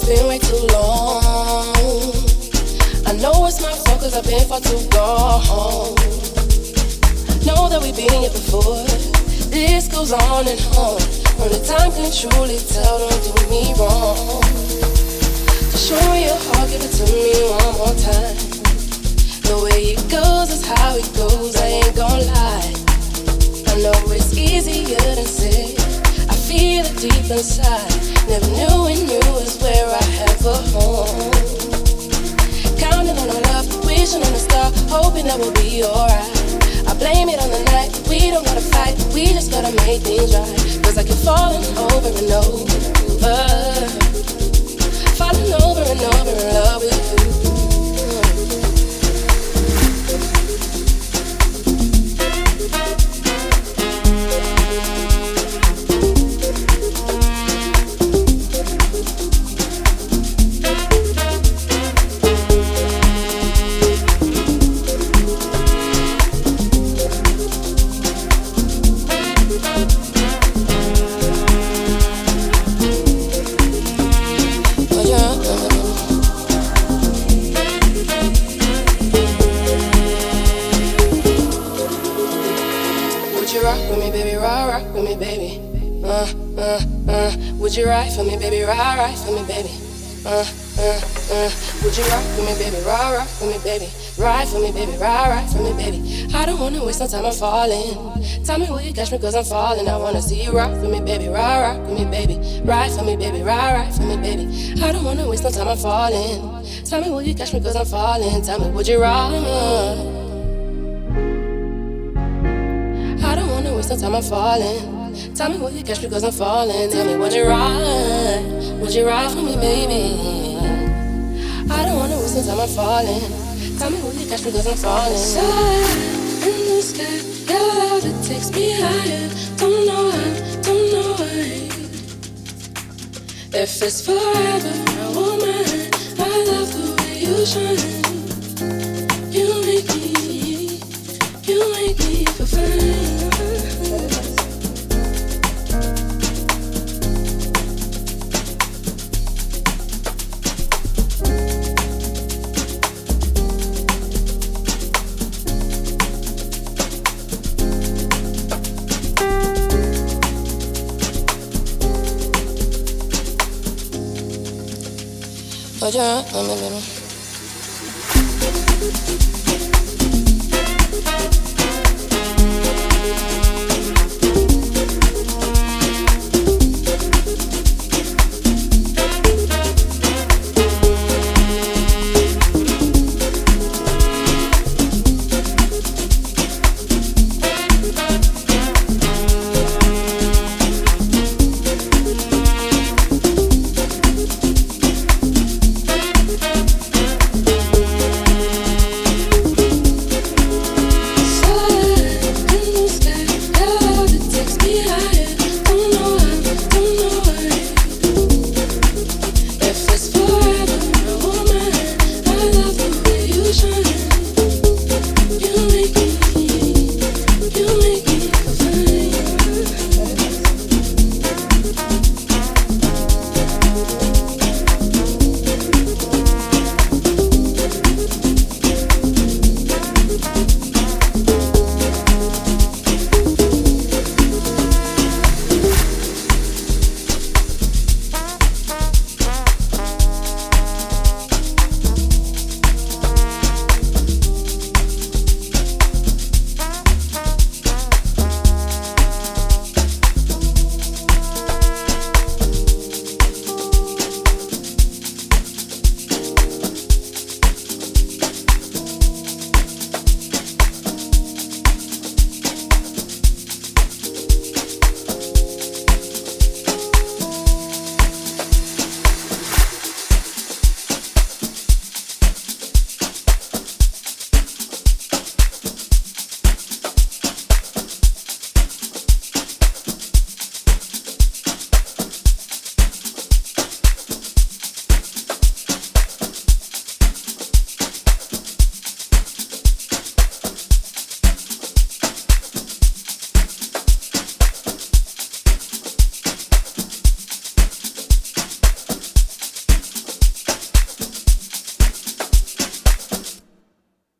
been way too long. I know it's my fault cause I've been far too gone. Know that we've been here before. This goes on and on. Only time can truly tell, don't do me wrong. So show me your heart, give it to me one more time. The way it goes is how it goes, I ain't gon' lie. I know it's easier than said. I feel it deep inside. Never knew when you was where I have a home. Counting on our love, wishing on a star, hoping that we'll be alright. I blame it on the night, we don't gotta fight, we just gotta make things right. Cause I keep falling over and over, falling over and over in love with you. Would you ride for me, baby? Ride for me, baby. Would you rock for me, baby? Rock for me, baby. Ride for me, baby. Ride for me, baby. I don't wanna waste no time, I'm falling. Tell me will you catch me cause I'm falling. I wanna see you rock for me, baby. Rock for me, baby. Ride for me, baby. Ride for me, baby. I don't wanna waste no time, I'm falling. Tell me will you catch me cause I'm falling. Tell me would you ride? I don't wanna waste no time, I'm falling. Tell me will you catch me cause I'm falling. Tell me would you ride for me, baby? I don't wanna waste no time, I'm falling. Tell me will you catch me cause I'm falling. Side in the sky, your love it takes me higher. Don't know why. If it's forever, I won't mind. I love the way you shine. You make me feel fine. Would you rock for me, baby?